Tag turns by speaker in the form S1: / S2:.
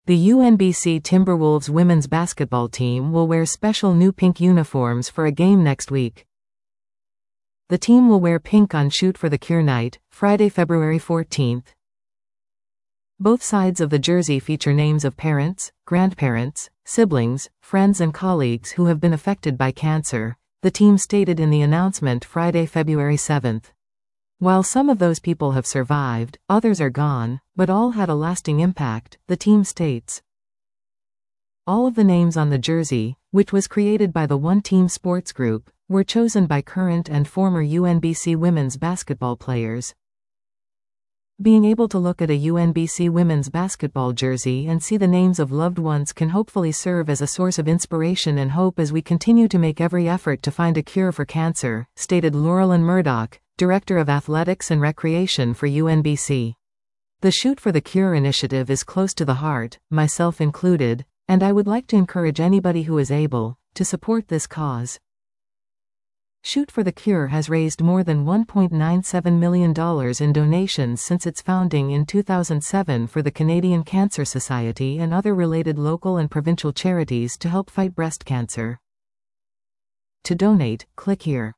S1: The UNBC Timberwolves women's basketball team will wear special new pink uniforms for a game next week. The team will wear pink on Shoot for the Cure night, Friday, February 14th. Both sides of the jersey feature names of parents, grandparents, siblings, friends and colleagues who have been affected by cancer, the team stated in the announcement Friday, February 7th. While some of those people have survived, others are gone, but all had a lasting impact, the team states. All of the names on the jersey, which was created by the One Team Sports Group, were chosen by current and former UNBC women's basketball players. Being able to look at a UNBC women's basketball jersey and see the names of loved ones can hopefully serve as a source of inspiration and hope as we continue to make every effort to find a cure for cancer, stated Laurelyn Murdoch, Director of Athletics and Recreation for UNBC. The Shoot for the Cure initiative is close to the heart, myself included, and I would like to encourage anybody who is able to support this cause. Shoot for the Cure has raised more than $1.97 million in donations since its founding in 2007 for the Canadian Cancer Society and other related local and provincial charities to help fight breast cancer. To donate, click here.